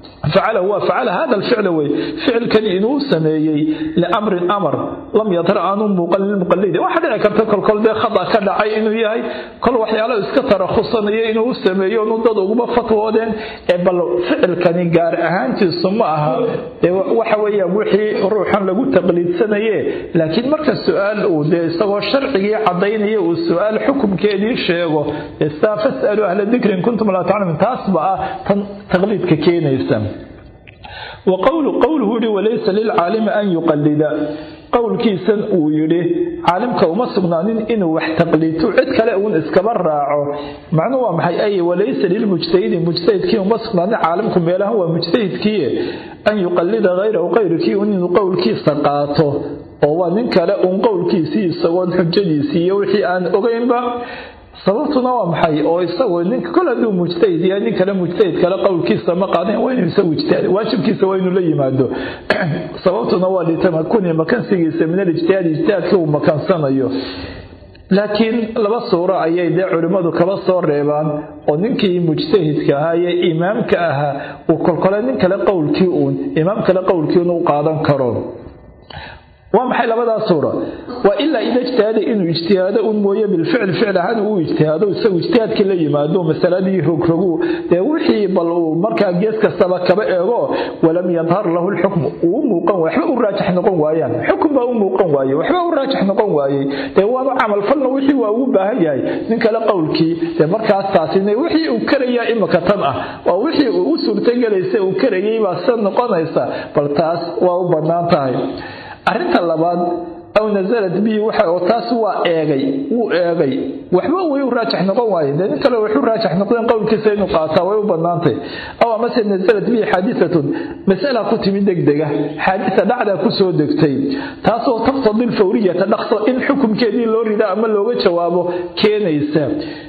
فعل هذا الفعل فعل كان إنه سميي لأمر أمر لم يطرأ عنه مقلد واحد يكرت كل ده خطأ كذا عي إنه يهي كل واحد على إسكتر خصوصا إنه سميي ونضد وما فتوى ده بل فعل كان جار أهانت السماها وحوي وحي روحا لقول تقليد سنية لكن مركز السؤال وده سوى الشرعي عضيني والسؤال حكم كذي شيء فاسألوا أهل الذكر إن كنتم لا تعلمون تاسبع تقليد ككين يسمى وقوله وليس للعالم أن يقلد قول كيسان ويري عالمك وما سبنانين إنه واحتقليتو عد كلاؤون اسكبر راعو معنوه محي أي وليس للمجتهد مجتهد كي وما سبنانين عالمكم بيلا هو مجتهد كي أن يقلد غيره وغير كي وإنه قول كيس تقاطه وهو ننك لأون قول كيسي سوان حجديسي يوحي أن أغينبا sababtuna waa maxay oo isagoo ninka kala duu mujtahid yahay nin kale mujtahid kala qowlkiisa ma qaadeen waa inuu isagu ijtihaad waajibkiisa waa inuu la yimaado sababtuna waa litamakuni makansigiisa min ijtihaadka uu makansanayo laakiin laba suuro ayay dee culimadu kaba soo reebaan oo ninkii mujtahidka ahaa ee imaamka ahaa uu kolkole nin kale qowlkii imaam kale qowlkii uu qaadan karo ومحي لبدا صورة وإلا إذا اجتهاد إنه اجتهاد موية بالفعل فعل هذا هو اجتهاد ويسوي اجتهاد كله يمادو مثلا يهرقرقو وحي بلو مركا جيسك السبا كبئرو ولم يظهر له الحكم وموقن وحبه الراجح نقوم وايان حكم بقى موقن واي وحبه الراجح نقوم واي هو عمل فلنا وحي وأوبها هاي نك لا قولك مركا أساسين وحي وكريا إما كتنأ ووحي وسور تنجلس وكريا بسن قنايسا بلتاس وأوبناتاي arrinta labaad aw nazalat bi waxa oo taas waa eegay waxba way u raajax noqon waayeen in kale wuxuu raajax noqdeen qowlkiisa inuu qaataa way u banaantay aw amase nazalat bi hadithatun mas'ala ku timid degdega haditha dhacda ku soo degtay taas oo tafsadil fawriyata dhaqso in xukunkeedii loo ridaa ama looga jawaabo keenaysa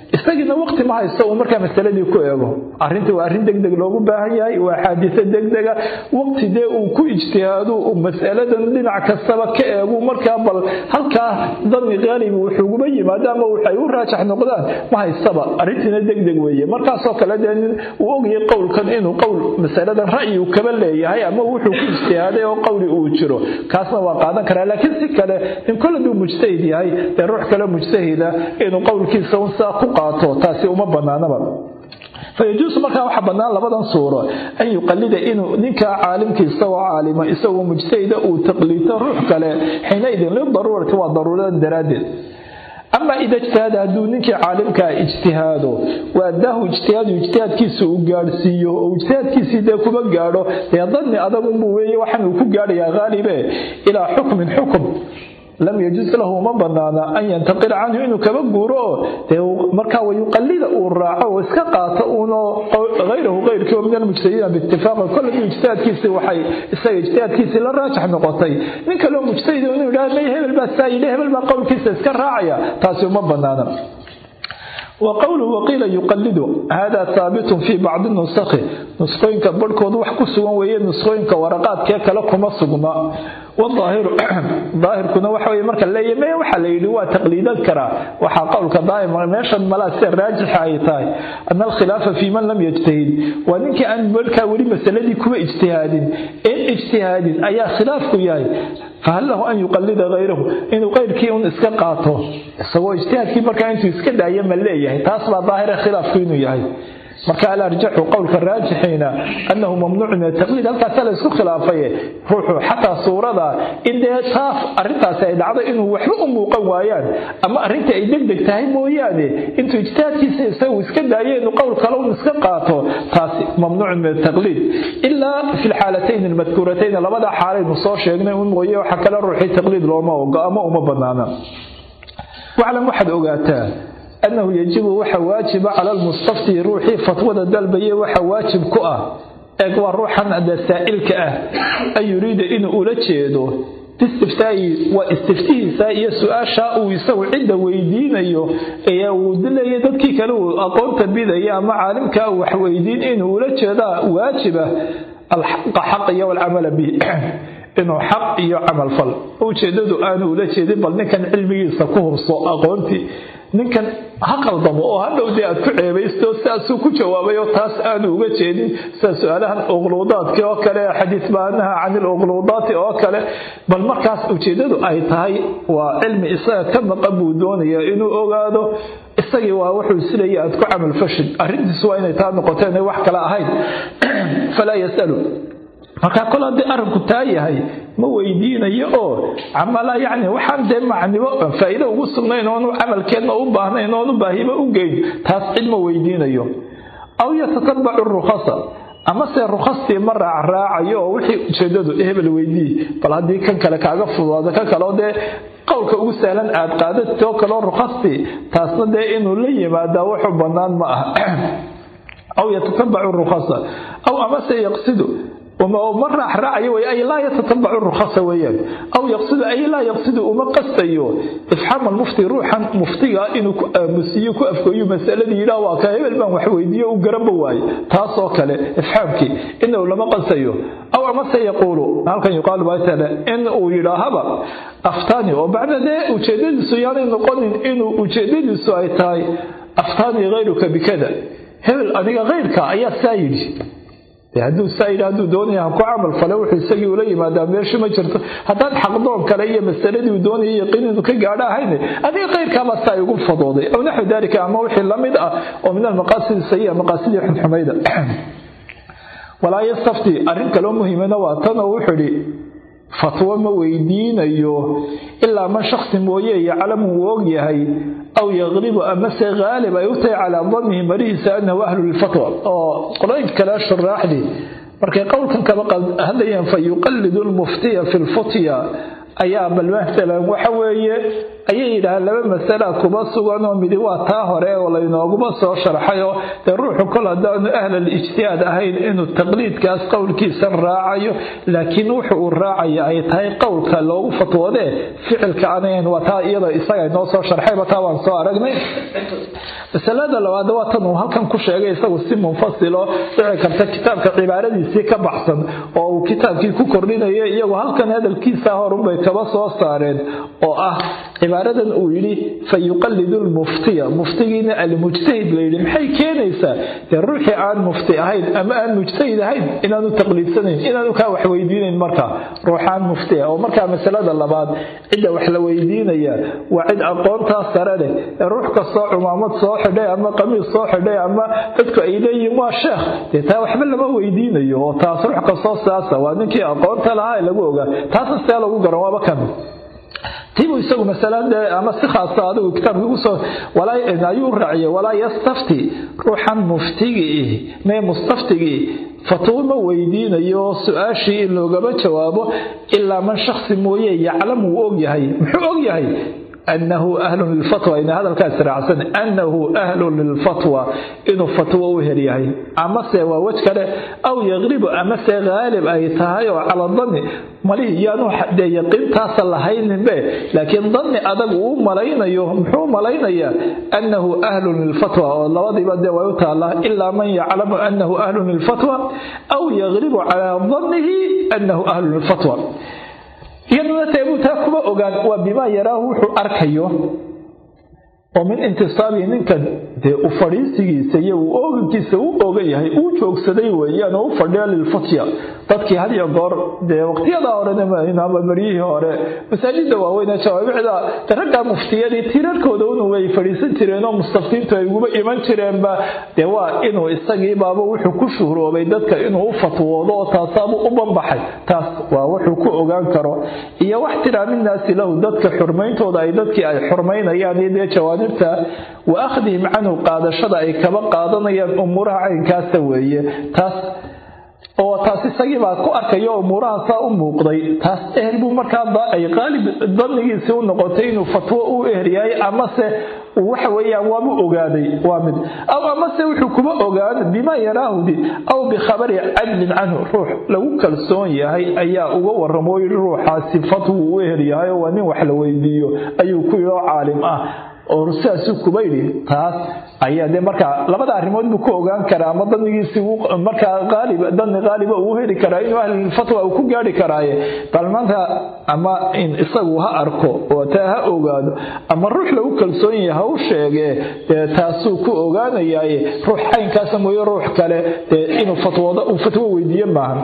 isagina waqti ma haysto uu markaa masaladii ku eego arrintii waa arrin degdeg loogu baahan yahay waa xaadisa degdega waqti dee uu ku ijtihaado uu masaladan dhinac kastaba ka eego markaa bal halkaa dani qaalib wuxuu uga yimaado ama waxay u raajax noqdaan ma haystaba arrintiina degdeg weeye markaasoo kale dee uu ogyahay qowlkan inuu qowl masaladan ra'yi uu kaba leeyahay ama wuxuu ku ijtihaaday oo qowli uu jiro kaasna waa qaadan karaa laakiin si kale in koladu mujtahid yahay ee ruux kale mujtahida inuu qowlkiisa un saa ku qaato taasi uma banaanaba فيجوز markaa waxa banaan labadan suuro an yuqallida inuu ninka caalimkiisa oo caalima isagoo mujtahida uu taqliito ruux kale xinaydin li daruurati waa daruurada daraadid ama ida ijtihada haduu ninkii caalimka ijtihaado waadahu ijtihaadkiisa uu gaarsiiyo oo ijtihaadkiisa de kuma gaaro ee dadni adagu buu weeye waxaan uu ku gaarayaa qaalibe ila hukmin hukm لم يجوز له ما بنانا أن ينتقل عنه إنه كبجوره مركا ويقلد الراعة وإسقاطه غيره غير كم من المجتهدين باتفاق كل مجتهد كيس وحي اجتهاد كيس للراجح نقطي من كلام مجتهد إنه لا يهم البسائل يهم القول كيس كالراعية تاسو ما بنانا وقوله وقيل يقلد هذا ثابت في بعض النسخ نسخين كبركود وحكسوا وهي نسخين كورقات كلكم الصغماء والظاهر ظاهر كنا وحوي marka leeyay waxa la yiri waa taqliidan kara waxa qowlka daa'ima meeshan malaas raajix ay tahay an al khilaf fi man lam yajtahid wa ninka aan marka wali masaladii kuwa ijtihaadin ijtihaadin ayaa khilaaf ku yahay فهل له أن يقلد غيره إنه غير كيون إسكاقاته سوى اجتهاد كي مركا أنتو إسكاد أيام الليل تصبح ظاهرة خلاف كينو يهي مركا على رجح قولك الراجحين أنه ممنوع من التقليد هل تعتل إسكو خلافيه روحوا حتى صورة إذا صاف أرنتا سيد عضا إنه وحلو أمو قوايان أما أرنتا إدك تهيم وياني إنتو اجتهاد كي سيسوي إسكاد أيام قولك لو إسكاقاته ممنوع من التقليد إلا في الحالتين المذكورتين لبدا حالي نصوص يقنع ونمغيه وحكا للروحي تقليد لوما وقاما ومبنانا وعلم واحد أقاته أنه يجب وحواجب على المستفتي روحي فتوى الدلبية وحواجب كؤة أقوى روحا أدى سائلك أن يريد إن أولتشيده تستفتائي واستفتيه سائي سؤال شاء ويسوي عدة ويدين أيه ودل يددكي كالو أقول تبيد أيه مع عالمك وحويدين إن أولتشيده واجبه الحق حقية والعمل به إنه حق يعمل فل وشدده أنا أولتشيده بل نكن علمي سكوه صو أقولتي ninkan ha qaldamo oo hadhow dee aad ku ceebaysto saasuu ku jawaabayo taas aanu uga jeedin sida su-aalahan uqluudaadka oo kale xadiis baanaha canil uqluudaati oo kale bal markaas ujeedadu ay tahay waa cilmi isaga ka maqan buu doonaya inuu ogaado isagii waa wuxuu sileeya aad ku camal fashid arrintiisu waa inay taa noqoteen ay wax kale ahayd falaa yasalu marka kala hadii arinku taa yahay ma weydiinayo oo amala yani waxaan dee macnibo faa'iido ugu sugnayn oo amalkeedna u baahnayn oo baahiba u geyn taas cilmo weydiinayo aw yatatabacu rukhasa ama se rukhastii mara raacayo wixii ujeedadu hebel weydii bal hadii kan kale kaaga fududaado kan kale dee qowlka ugu sahlan aad qaadato kale rukhastii taasna dee inuu la yimaado wuxuu banaan ma aha aw yatatabacu rukhasa aw ama se yaqsidu ومرة أحرعي أي لا يتتبع الرخصة ويان أو يقصد أي لا يقصد وما قصده إفحام المفتي روحا مفتيا إنه مسيوك أفكي مسألة لا واكايب البان وحويدية وقرب واي تاسوك له إفحامك إنه لما قصده أو ما سيقول هل كان يقال بأسألة إنه يراهب أفتاني وبعد ذلك أجدد سياني نقول إنه أجدد سؤالتاي أفتاني غيرك بكذا هل أنا غيرك أي سايد hadduu saayid hadduu doonayaa ku camal fale wuxuu isagii ula yimaadaa meesha ma jirto haddaan xaqdoon kale iyo masaladii uu doonayay yaqiinadu ka gaadha ahayn adiga qayrkaaba saay ugu fadooday aw naxu dalika ama wixii la mid ah oo min almaqaasid sayyi'a maqaasidii xunxumayda walaa yastafti arrin kaloo muhiimana waa tan oo wuxuu yidhi fatwo ma weydiinayo ilaa man shakhsi mooye yaclamu uu og yahay أو يغلب أمس غالب يؤتي على ظنه مريس أنه أهل الفتوى قرأت كلاش الراح دي مركي قول كان كما قال هذا فيقلد المفتي في الفتية ayaa bal maalan waxa weeye ayay yidhahaan laba masala kuba sugan oo midi waa taa hore oo laynooguma soo sharxayo dee ruuxu kol haddaanu ahlal ijtihaad ahayn inuu taqliidkaas qowlkiisa raacayo laakiin wuxu uu raacaya ay tahay qowlka loogu fatwoodee ficilka anayn waa taa iyada isaga inoo soo sharxayba taa waan soo aragnay masalada labaad waa tan uu halkan ku sheegay isagu si munfasilo dhici karta kitaabka cibaaradiisii ka baxsan oo uu kitaabkii ku kordhinayo iyagoo halkan hadalkiisa horunbay kaba soo saareen oo ah cibaaradan uu yidhi fayuqallidu lmuftiya muftigiina almujtahid la yidhi maxay keenaysaa dee ruuxii aan mufti ahayn ama aan mujtahid ahayn inaanu taqliidsanayn inaanu kaa wax weydiinayn markaa ruuxaan mufti ah oo markaa masalada labaad cidda wax la weydiinaya waa cid aqoontaa sare leh ee ruux kastoo cumaamad soo xidhay ama qamiis soo xidhay ama dadku ay leeyihiin waa sheekh dee taa waxba lama weydiinayo oo taas ruux kastoo saasa waa ninkii aqoonta lahaa ee lagu ogaa taasna see lagu garan waaba kan tiibuu isagu masalada ama si khaasa adigu kitaabka ugu soo ayuu raaciyay walaa yastafti ruuxan muftigii mee mustaftigii fatwo ma weydiinayo su-aashii in loogaba jawaabo ilaa man shaksi mooye yaclamu uu og yahay muxuu og yahay أنه أهل للفتوى إن هذا الكاس رعسن أنه أهل للفتوى إنه فتوى وهريهي أما سوى وجه أو يغلب أما غالب أي تهايو على الظن مليه يانو حد يقين تصل هين به لكن ظن أدب ملايين يوم حو ملايين أنه أهل للفتوى والله وضي بدأ ويوتى الله إلا من يعلم أنه أهل للفتوى أو يغلب على ظنه أنه أهل للفتوى iyaduna teebutaa kuma ogaan waa bimaa yaraahu wuxuu arkayo oo min intisaabi ninkan dee u fadhiisigiisa iyo uu oogankiisa u ogan yahay uu joogsaday weeyaan oo u fadhiya lilfatya dadkii had iyo goor dee waqtiyada horena ama baryihii hore masaajida waaweyn ee jawaabicda ragga muftiyadii tirarkooda unu way fadhiisan jireen oo mustaftiintu ay uguba iman jireenba dee waa inuu isagii baaba wuxuu ku shuhroobay dadka inuu u fatwoodo oo taasaabu u banbaxay taas waa wuxuu ku ogaan karo iyo wax tiraaminaasi lahu dadka xurmayntooda ay dadkii ay xurmaynayaan iyo dee jawaanibta wa akhdihim canhu qaadashada ay kaba qaadanayaan umuuraha caynkaasa weeye taas oo taas isagii baa ku arkayo umuuraha saa u muuqday taas ehel buu markaa ay qaalib dhannigiisii u noqotay inuu fatwo u ehriyay amase waxa weeyaan waabu ogaaday waa mid aw amase wuxuu kuma ogaan bima yaraahudi aw bikhabari cadlin canhu ruux lagu kalsoon yahay ayaa uga warramooy ruuxaasi fatwo u ehriyay waa nin wax la weydiiyo ayuu ku yidhi caalim ah oo rusaasuu kuba yidhi taas ayaa dee markaa labada arrimood buu ku ogaan karaa ama danigiisii markaa dani qaaliba uu heli karaa inuu ahlulfatwa uu ku gaari karaaye bal maanta ama in isagu ha arko oo taa ha ogaado ama ruux lagu kalsoon yahay ha u sheegee dee taasuu ku ogaanayaaye ruux caynkaasa mooye ruux kale dee inuu fatwo weydiiye maahan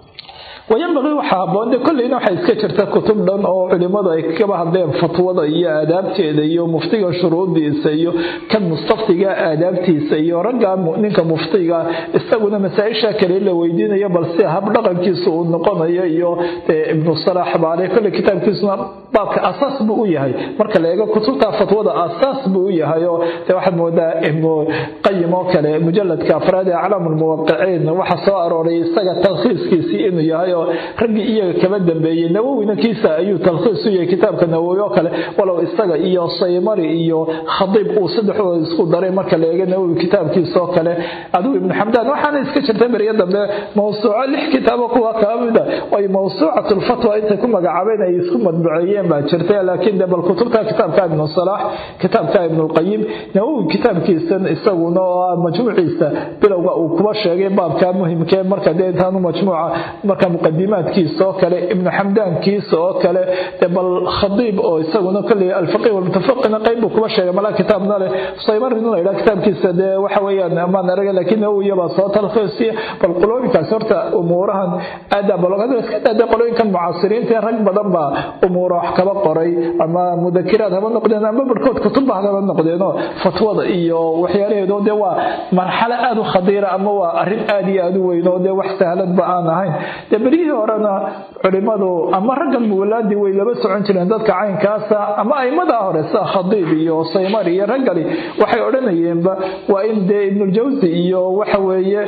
وينبغي وحابون ده كل إنه حيسكتر كتب دان أو علماء كما هذين فتوى إياه آدابتي إياه مفتي شروط إياه كان مستفتي آدابتي إياه رجع نك مفتي استوى مسائل شاكر إلا ويدين إياه بل سيها بلغ كيسو النقطة إياه ابن الصلاح عليه كل كتاب كيسو باب أساس بويه هاي مركز لقى كتب فتوى أساس بويه هاي واحد مودا ابن قيم وكله مجلد كافراد علم الموقعين وحصار رئيس تلخيص كيسي إنه يهاي ragii iyaga kaba dambeeyay nawowina kiisa ayuu talkhiis u yahay kitaabka nawowi oo kale walow isaga iyo saymari iyo khadib uu saddexdood isku daray marka la eego nawowi kitaabkiisa oo kale adu ibn hamdan waxaana iska jirtay bariya dambe mawsuuca lix kitaabo kuwa kamida ay mawsuucatul fatwa inta ku magacaabeen ay isku madbuceeyeen baa jirtay laakiin dabal kutubta kitaabka ibn salah kitaabka ibn al-qayyim nawowi kitaabkiisa isaguna majmuuciisa bilowga uu kuba sheegay baabka muhiimka marka deentaanu majmuuca marka مقدماتكيس oo kale ibn hamdan kiis oo kale bal khadib oo isaguna kale al-faqih wal-mutafaqih qayb kuma sheegay mala kitaabna leh saymarin ila kitaabkiisa de waxa weeyaan ama naraga laakiin uu yaba soo talxiisiya bal qoloyinka sorta umuurahan adab lagada iska qoloyinka mucaasiriinta rag badan ba umuuro wax kaba qoray ama mudakiraad haba noqdeen ama barkood kutub haba noqdeen fatwada iyo waxyaalaheedo de waa marxalo aad u khadiira ama waa arin aad iyo aad u weyn oo de wax sahlan ba aan ahayn بريه ورنا علماء أما رجل مولادي ويلبس سعون جلنا ذاتك عين كاسة أما أي مدى هرسا خضيبي وصيماري رجلي وحي أولنا ينبا وإن ابن الجوزي وحوية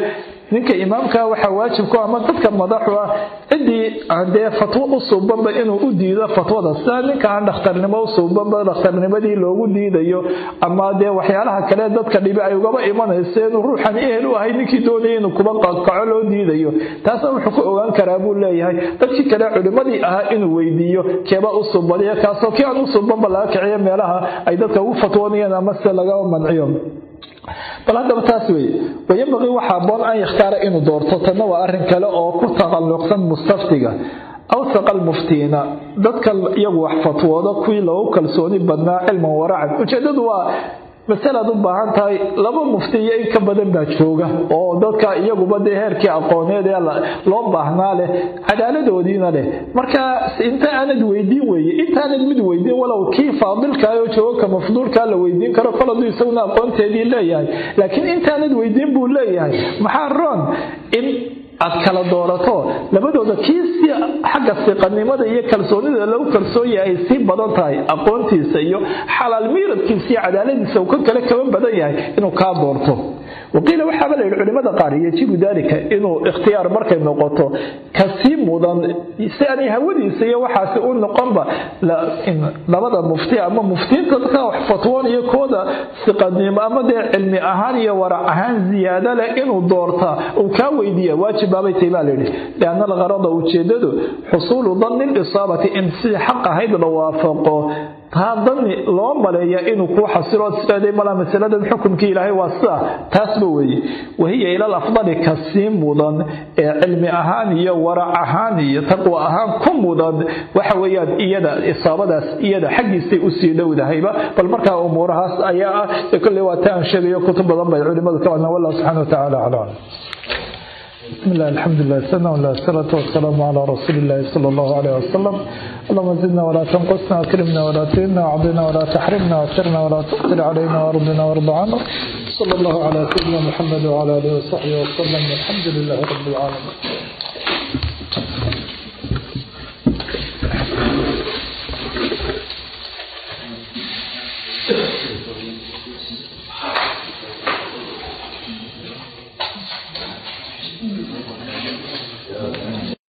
ninka imaamka waxa waajib ku ama dadka madaxu ah cidii ade fatwo u suubanba inuu u diido fatwada sida ninka aan dhakhtarnimo u suubanba dhakhtarnimadii loogu diidayo ama de waxyaalaha kale dadka dhibi ay uga imanayso inuu ruuxan ehel u ahay ninkii doonayay inuu kuba qaco loo diidayo taas wuxuu ku ogaan karaa buu leeyahay dadkii kale culimadii ahaa inuu weydiiyo keeba u suubadiyo kaasoo kii aan u suubanba laga kiciyo meelaha ay dadka ugu fatwoonayaan ama se laga manciyo bal haddaba taas weeye wayambaqii waxaa aboon an yakhtaara inuu doorto tanna waa arrin kale oo ku taqalluqsan mustaftiga awsaqa almuftiina dadka iyagu wax fatwooda kuwii lagu kalsooni badnaa cilman waracan ujeedadu waa masalaad u baahan tahay laba mufti iyo in ka badan baa jooga oo dadka iyaguba dee heerkii aqooneed ee loo baahnaa leh cadaaladoodiina leh marka inta aanad weydiin weeye intaanad mid weydiin walow kii faadilkaa oo jooga ka mafduulkaa la weydiin karo kol hadduu isaguna aqoonteedii leeyahay laakiin intaanad weydiin buu leeyahay maxaa roon in aad kala doorato labadooda kii si xagga siqanimada iyo kalsoonida lagu kalsoon yahay ay sii badan tahay aqoontiisa iyo xalaal miiradkiisa iyo cadaaladiisa uu ka kale kaba badan yahay inuu kaa doorto waqiila waxaaba la yidhi culimada qaar yajibu daalika inuu ikhtiyaar markay noqoto kasii mudan si aanay hawadiisa iyo waxaasi u noqonba labada mufti ama muftiinta dadka wax fatwoonaya kooda siqanimo ama dee cilmi ahaan iyo warac ahaan ziyaada leh inuu doorta uu kaa weydiiya waajib baabay tahay baa layidhi lianna algarada ujeedadu xusuulu danni lisaabati in si xaq ahayd la waafaqo taa dani loo maleeya inuu kuu xasilo siday mala masaladan xukumkii ilaahay waa sida taasba weeye wahiya ila afdali kasii mudan ee cilmi ahaan iyo warac ahaan iyo taqwa ahaan ku mudan waxa weeyaan iyada isaabadaas iyada xaggiisay usii dhowdahayba bal markaa umuurahaas ayaa ah kulli waa taan sheegayo kutub badan bay culimadu ka wadnaa wallahu subxaanahu wa tacaala aclam بسم الله الحمد لله والصلاة والسلام على رسول الله صلى الله عليه وسلم اللهم زدنا ولا تنقصنا أكرمنا ولا تهنا وعضنا ولا تحرمنا وأثرنا ولا تؤثر علينا وارضنا وارض عنا صلى الله على سيدنا محمد وعلى آله وصحبه وسلم والحمد لله رب العالمين.